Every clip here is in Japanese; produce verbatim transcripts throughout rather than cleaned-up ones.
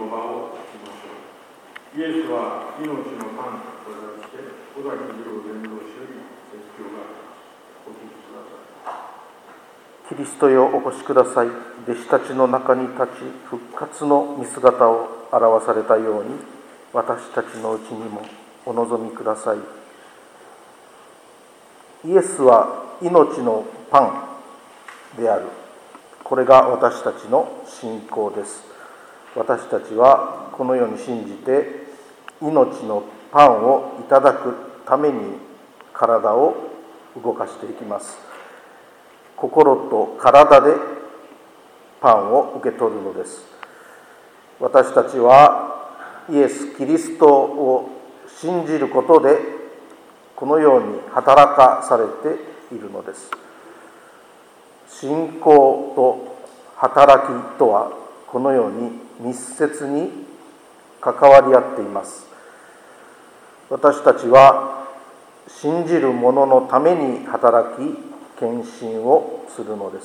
場をしましょう。イエスは命のパンと題して、尾崎二郎伝道師より説教があります。お聞きください。 キリストよお越しください。弟子たちの中に立ち、復活の見姿を表されたように、私たちのうちにもお望みください。イエスは命のパンである。これが私たちの信仰です。私たちはこのように信じて、命のパンをいただくために体を動かしていきます。心と体でパンを受け取るのです。私たちはイエス・キリストを信じることで、このように働かされているのです。信仰と働きとはこのように密接に関わり合っています。私たちは信じる者のために働き、献身をするのです。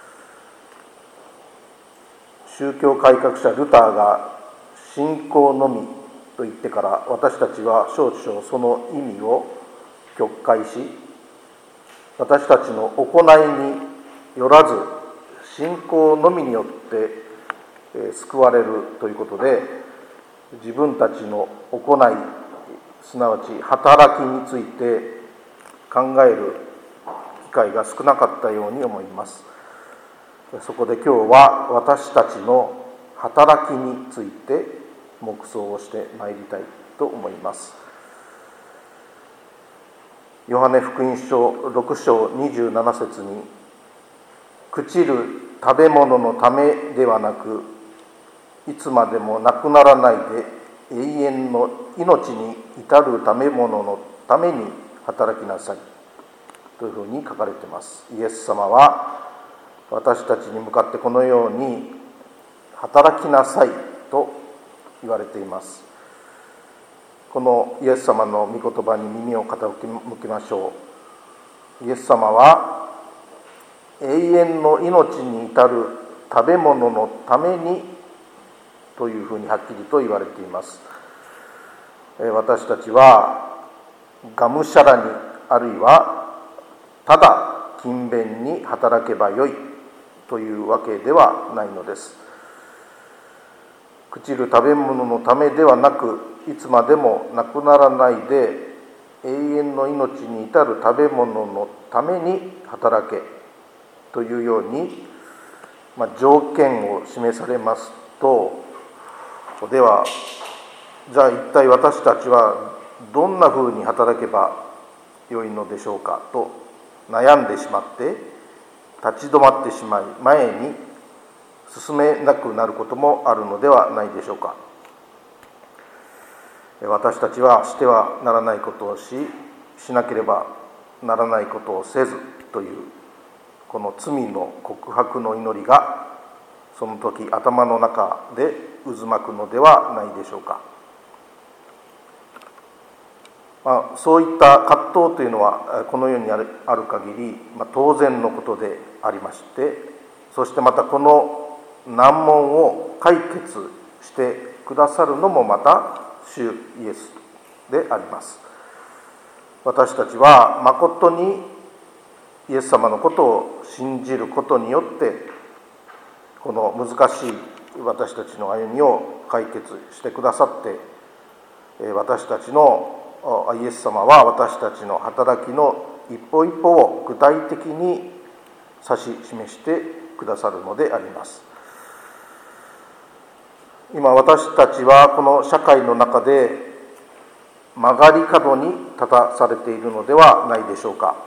宗教改革者ルターが信仰のみと言ってから、私たちは少々その意味を曲解し、私たちの行いによらず信仰のみによって救われるということで、自分たちの行い、すなわち働きについて考える機会が少なかったように思います。そこで今日は私たちの働きについて黙想をしてまいりたいと思います。ヨハネ福音書ろく章にじゅうなな節に、朽ちる食べ物のためではなく、いつまでもなくならないで永遠の命に至る食べ物のために働きなさいというふうに書かれています。イエス様は私たちに向かってこのように働きなさいと言われています。このイエス様の御言葉に耳を傾けましょう。イエス様は永遠の命に至る食べ物のためにというふうにはっきりと言われています。私たちはがむしゃらに、あるいはただ勤勉に働けばよいというわけではないのです。朽ちる食べ物のためではなく、いつまでもなくならないで永遠の命に至る食べ物のために働けというように、まあ、条件を示されますと、ではじゃあ一体私たちはどんなふうに働けばよいのでしょうかと悩んでしまって立ち止まってしまい、前に進めなくなることもあるのではないでしょうか。私たちはしてはならないことをし、しなければならないことをせずという、この罪の告白の祈りがその時頭の中で渦巻くのではないでしょうか。まあ、そういった葛藤というのはこの世にある、ある限り、まあ、当然のことでありまして、そしてまたこの難問を解決してくださるのもまた主イエスであります。私たちは誠にイエス様のことを信じることによって、この難しい私たちの歩みを解決してくださって、私たちのイエス様は私たちの働きの一歩一歩を具体的に指し示してくださるのであります。今私たちはこの社会の中で曲がり角に立たされているのではないでしょうか。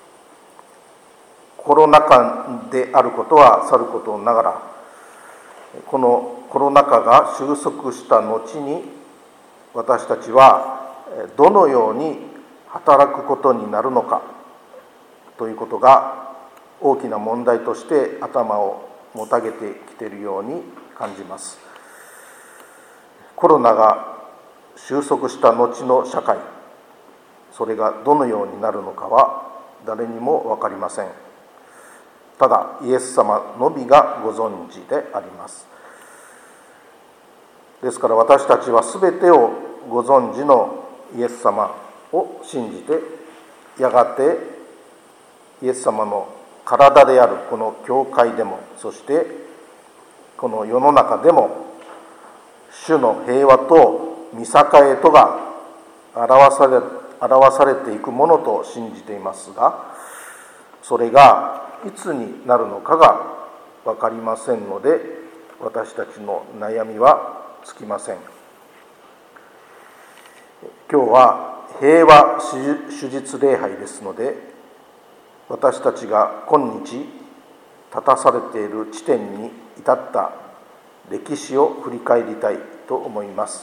コロナ禍であることはさることながら、このコロナ禍が収束した後に、私たちはどのように働くことになるのかということが大きな問題として頭をもたげてきているように感じます。コロナが収束した後の社会、それがどのようになるのかは誰にも分かりません。ただイエス様のみがご存知であります。 ですから私たちはすべてをご存知のイエス様を信じて、やがてイエス様の体であるこの教会でも、そしてこの世の中でも主の平和と御栄えとが表され、表されていくものと信じていますが、それがいつになるのかが分かりませんので、私たちの悩みは尽きません。今日は平和主日礼拝ですので、私たちが今日立たされている地点に至った歴史を振り返りたいと思います。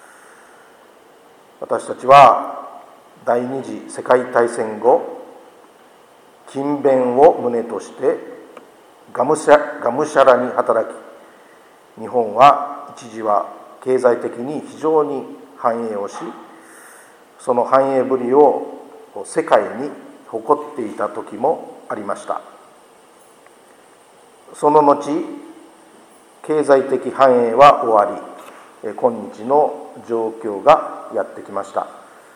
私たちは第二次世界大戦後、勤勉を旨としてがむしゃ、がむしゃらに働き、日本は一時は経済的に非常に繁栄をし、その繁栄ぶりを世界に誇っていた時もありました。その後、経済的繁栄は終わり、今日の状況がやってきました。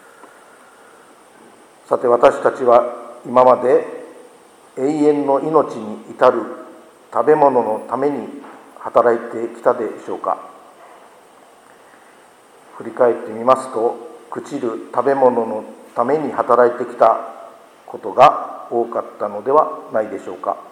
さて、私たちは今まで永遠の命に至る食べ物のために働いてきたでしょうか。振り返ってみますと、朽ちる食べ物のために働いてきたことが多かったのではないでしょうか。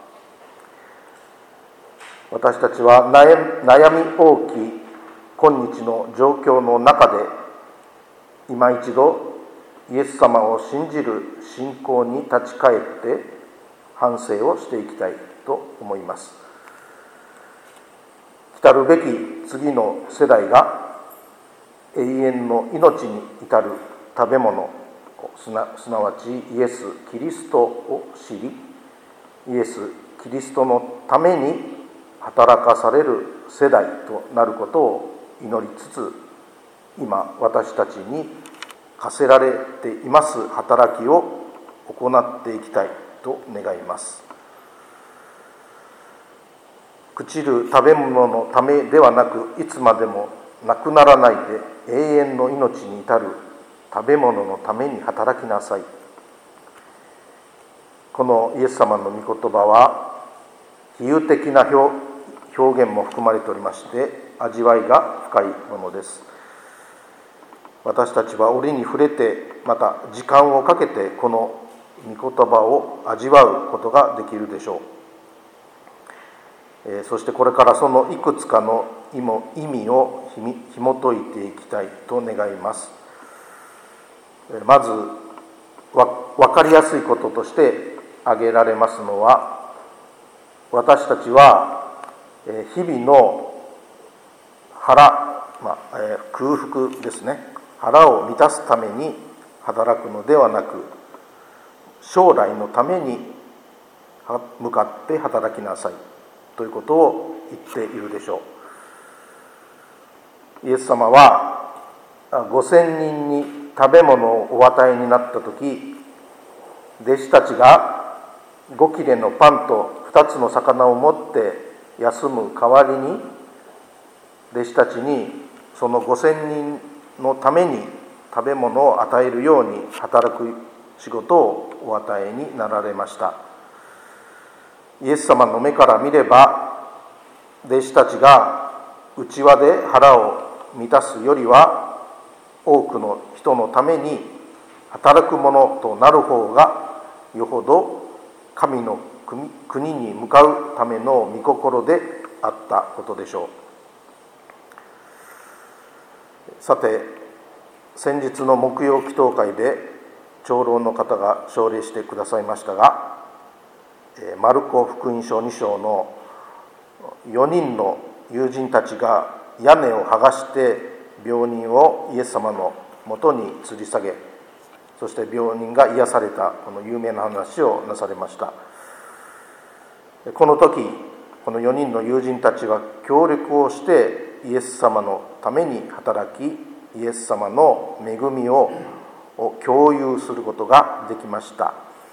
私たちは悩み多き今日の状況の中で、今一度イエス様を信じる信仰に立ち返って反省をしていきたいと思います。来るべき次の世代が永遠の命に至る食べ物、すな、すなわちイエス・キリストを知り、イエス・キリストのために働かされる世代となることを祈りつつ、今私たちに課せられています働きを行っていきたいと願います。朽ちる食べ物のためではなく、いつまでもなくならないで永遠の命に至る食べ物のために働きなさい。このイエス様の御言葉は比喩的な表現も含まれておりまして、味わいが深いものです。私たちは折に触れて、また時間をかけてこの御言葉を味わうことができるでしょう。えー、そしてこれからそのいくつかの意味をひも解いていきたいと願います。まず分かりやすいこととして挙げられますのは、私たちは日々の腹、まあえー、空腹ですね、腹を満たすために働くのではなく、将来のために向かって働きなさいということを言っているでしょう。イエス様はごせんにんに食べ物をお与えになったとき、弟子たちがご切れのパンとふたつの魚を持って休む代わりに、弟子たちにそのごせんにんのために食べ物を与えるように働く仕事をお与えになられました。イエス様の目から見れば、弟子たちが内輪で腹を満たすよりは、多くの人のために働くものとなる方がよほど神の国に向かうための御心であったことでしょう。さて、先日の木曜祈祷会で長老の方が奨励してくださいましたが、マルコ福音書に章のよにんの友人たちが屋根を剥がして病人をイエス様のもとに吊り下げ、そして病人が癒された、この有名な話をなされました。この時、このよにんの友人たちは協力をしてイエス様のために働き、イエス様の恵みを共有することができました。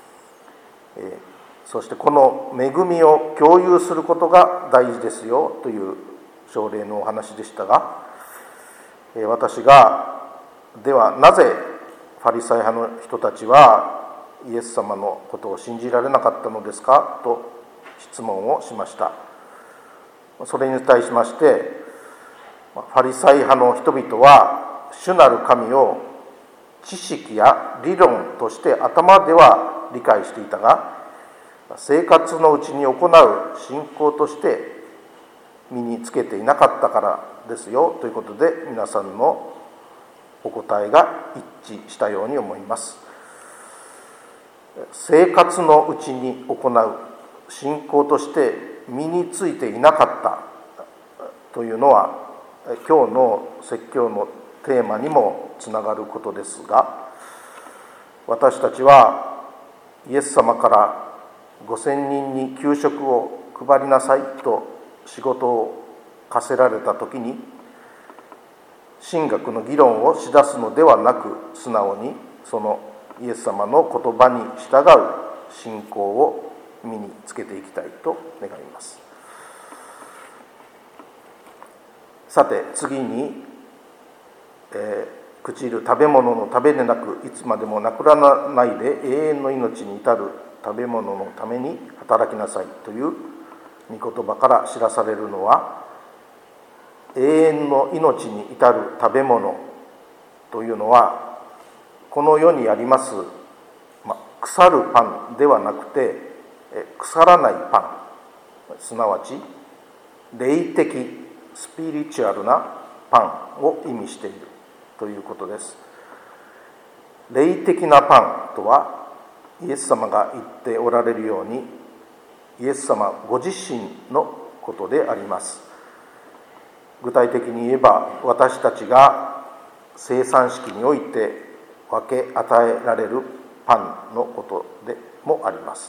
そしてこの恵みを共有することが大事ですよという奨励のお話でしたが、 私がではなぜファリサイ派の人たちはイエス様のことを信じられなかったのですかと質問をしました。それに対しましてファリサイ派の人々は主なる神を知識や理論として頭では理解していたが、生活のうちに行う信仰として身につけていなかったからですよということで、皆さんのお答えが一致したように思います。生活のうちに行う信仰として身についていなかったというのは、今日の説教のテーマにもつながることですが、私たちはイエス様からごせんにんに給食を配りなさいと仕事を課せられたときに、神学の議論をしだすのではなく、素直にそのイエス様の言葉に従う信仰を身につけていきたいと願います。さて次に、えー、朽ちる食べ物の食べでなくいつまでもなくならないで永遠の命に至る食べ物のために働きなさいという御言葉から知らされるのは、永遠の命に至る食べ物というのはこの世にあります、ま、腐るパンではなくて腐らないパン、すなわち霊的スピリチュアルなパンを意味しているということです。霊的なパンとはイエス様が言っておられるように、イエス様ご自身のことであります。具体的に言えば、私たちが生産式において分け与えられるパンのことでもあります。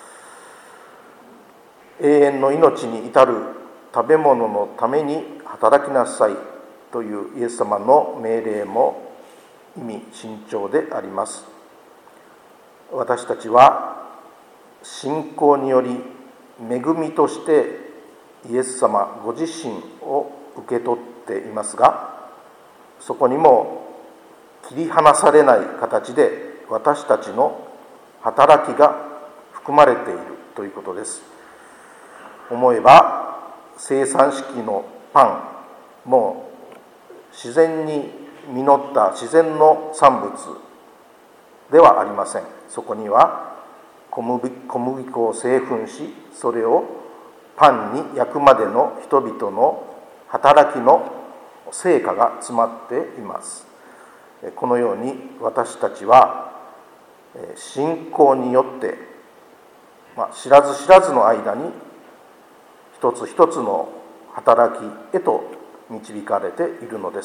永遠の命に至る食べ物のために働きなさいというイエス様の命令も意味深長であります。私たちは信仰により恵みとしてイエス様ご自身を受け取っていますが、そこにも切り離されない形で私たちの働きが含まれているということです。思えば生産式のパンも自然に実った自然の産物ではありません。そこには小麦、小麦粉を製粉し、それをパンに焼くまでの人々の働きの成果が詰まっています。このように私たちは信仰によって、まあ、知らず知らずの間に一つ一つの働きへと導かれているのです。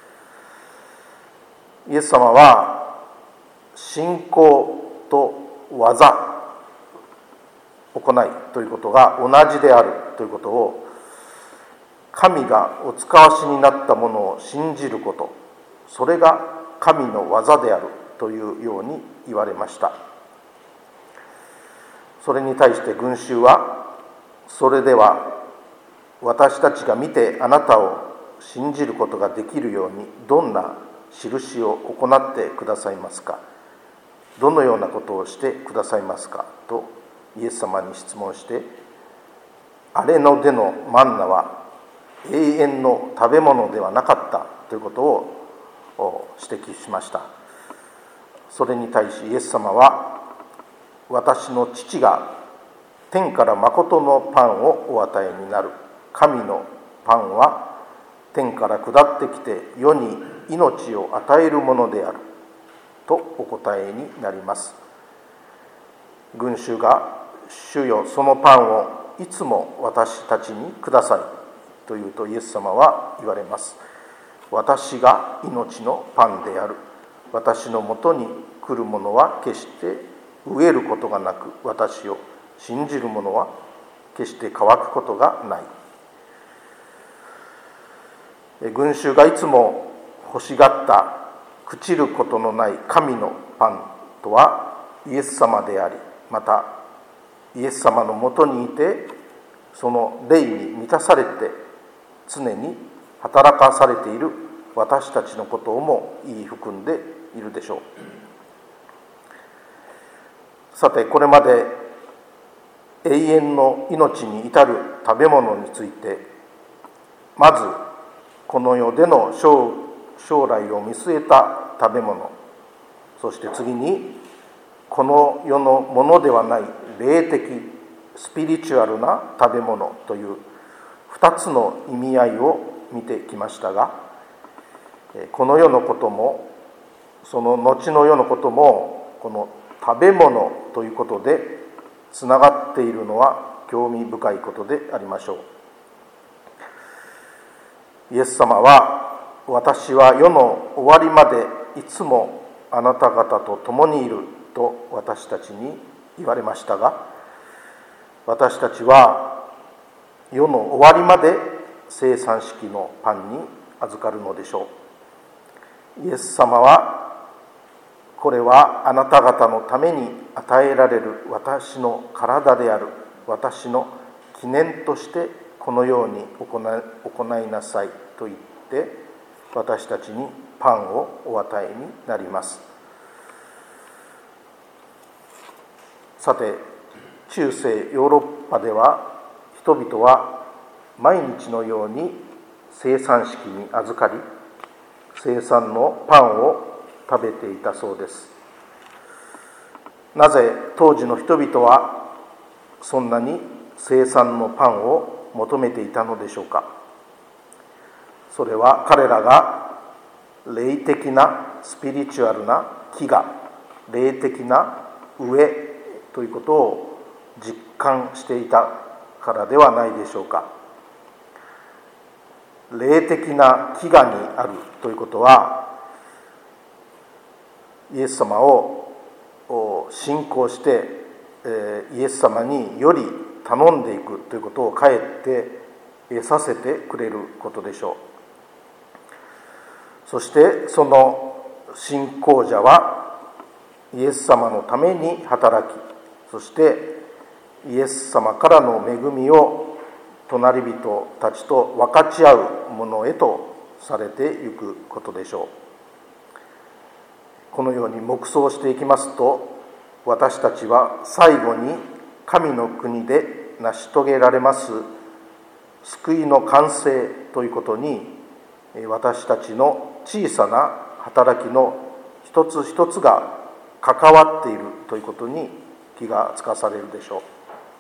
イエス様は信仰と技、行いということが同じであるということを、神がお使わしになったものを信じること、それが神の技であるというように言われました。それに対して群衆は、それでは私たちが見てあなたを信じることができるようにどんな印を行ってくださいますか、どのようなことをしてくださいますかとイエス様に質問して、荒れの出のマンナは永遠の食べ物ではなかったということを指摘しました。それに対しイエス様は、私の父が天から誠のパンをお与えになる。神のパンは天から下ってきて世に命を与えるものであるとお答えになります。群衆が、主よ、そのパンをいつも私たちにくださいというと、イエス様は言われます。私が命のパンである。私のもとに来る者は決して飢えることがなく、私を信じる者は決して乾くことがない。群衆がいつも欲しがった朽ちることのない神のパンとはイエス様であり、またイエス様のもとにいてその霊に満たされて常に働かされている私たちのことをも言い含んでいるでしょう。さて、これまで永遠の命に至る食べ物について、まずこの世での将来を見据えた食べ物、そして次にこの世のものではない霊的スピリチュアルな食べ物という二つの意味合いを見てきましたが、この世のこともその後の世のこともこの食べ物ということでつながっているのは興味深いことでありましょう。イエス様は、私は世の終わりまでいつもあなた方と共にいると私たちに言われましたが、私たちは世の終わりまで生産式のパンに預かるのでしょう。イエス様は、これはあなた方のために与えられる私の体である、私の記念としてこのように行い、行いなさいと言って、私たちにパンをお与えになります。さて、中世ヨーロッパでは人々は毎日のように生産式に預かり、生産のパンを食べていたそうです。なぜ当時の人々はそんなに生産のパンを求めていたのでしょうか。それは彼らが霊的なスピリチュアルな飢餓、霊的な飢えということを実感していたからではないでしょうか。霊的な飢餓にあるということは、イエス様を信仰して、イエス様により頼んでいくということをかえって得させてくれることでしょう。そしてその信仰者はイエス様のために働き、そしてイエス様からの恵みを隣人たちと分かち合うものへとされていくことでしょう。このように黙想していきますと、私たちは最後に神の国で成し遂げられます救いの完成ということに、私たちの小さな働きの一つ一つが関わっているということに気がつかされるでしょ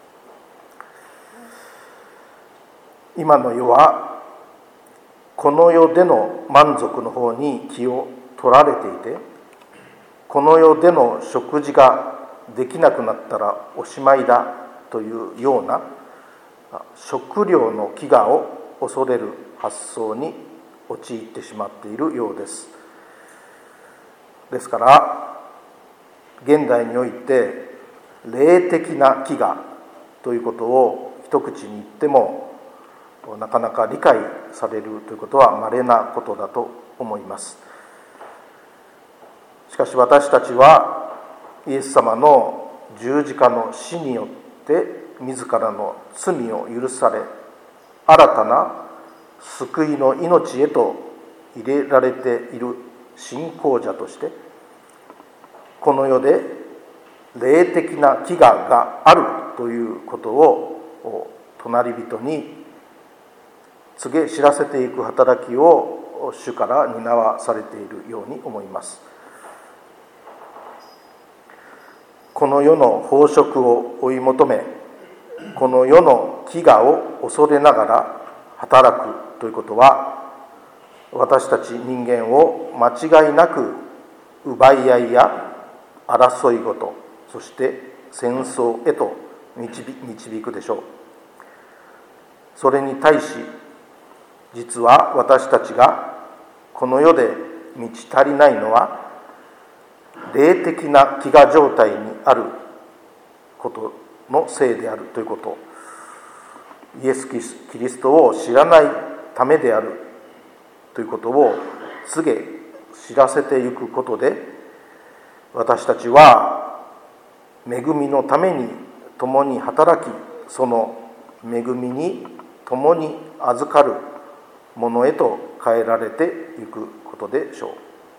う。今の世はこの世での満足の方に気を取られていて、この世での食事ができなくなったらおしまいだというような食料の飢餓を恐れる発想に陥ってしまっているようです。ですから現代において霊的な飢餓ということを一口に言ってもなかなか理解されるということは稀なことだと思います。しかし私たちはイエス様の十字架の死によって自らの罪を許され、新たな救いの命へと入れられている信仰者として、この世で霊的な飢餓があるということを隣人に告げ知らせていく働きを主から担わされているように思います。この世の飽食を追い求め、この世の飢餓を恐れながら働くということは、私たち人間を間違いなく奪い合いや争いごと、そして戦争へと導くでしょう。それに対し、実は私たちがこの世で満ち足りないのは、霊的な飢餓状態にあることのせいであるということ、イエス・キリストを知らないためであるということを告げ知らせていくことで、私たちは恵みのために共に働き、その恵みに共に預かるものへと変えられていくことでしょう。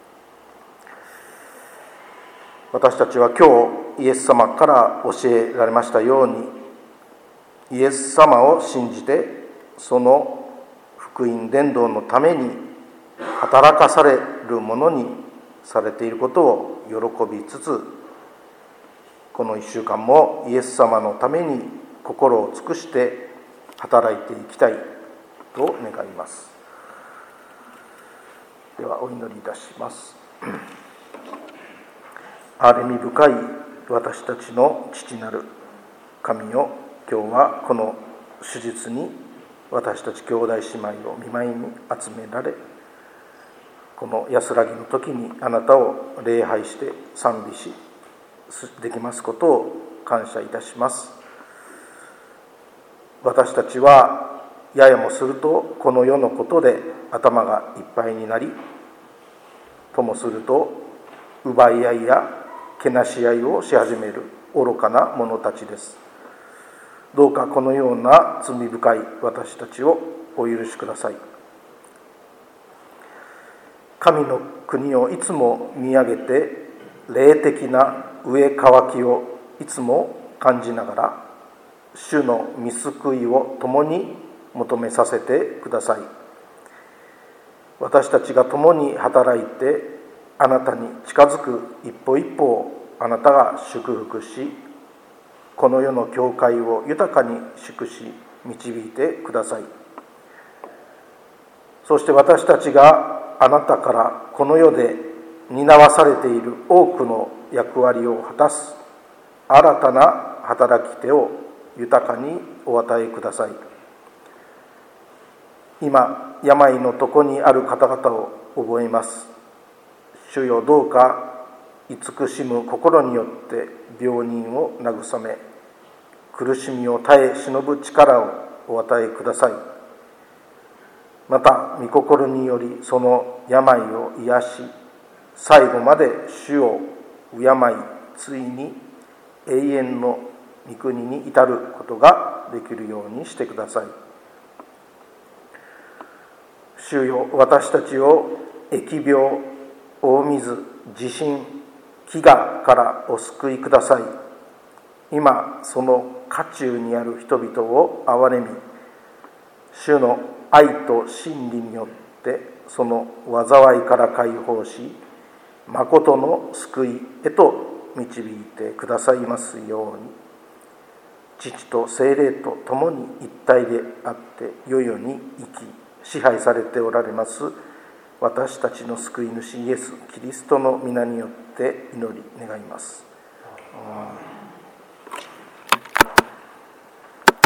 私たちは今日イエス様から教えられましたように、イエス様を信じてその福音伝道のために働かされるものにされていることを喜びつつ、このいっしゅうかんもイエス様のために心を尽くして働いていきたいと願います。ではお祈りいたします。憐れみ深い私たちの父なる神よ、今日はこの手術に私たち兄弟姉妹を御前に集められ、この安らぎの時にあなたを礼拝して賛美しできますことを感謝いたします。私たちはややもするとこの世のことで頭がいっぱいになり、ともすると奪い合いやけなし合いをし始める愚かな者たちです。どうかこのような罪深い私たちをお許しください。神の国をいつも見上げて、霊的な上渇きをいつも感じながら、主の御救いを共に求めさせてください。私たちが共に働いてあなたに近づく一歩一歩をあなたが祝福し、この世の教会を豊かに祝し導いてください。そして私たちがあなたからこの世で担わされている多くの役割を果たす新たな働き手を豊かにお与えください。今病の床にある方々を覚えます。主よ、どうか慈しむ心によって病人を慰め、苦しみを耐え忍ぶ力をお与えください。また御心によりその病を癒し、最後まで主を敬い、ついに永遠の御国に至ることができるようにしてください。主よ、私たちを疫病、大水、地震、飢餓からお救いください。今その渦中にある人々を憐れみ、主の愛と真理によってその災いから解放し、誠の救いへと導いてくださいますように。父と聖霊と共に一体であって世々に生き支配されておられます私たちの救い主イエス・キリストの皆によって祈り願います。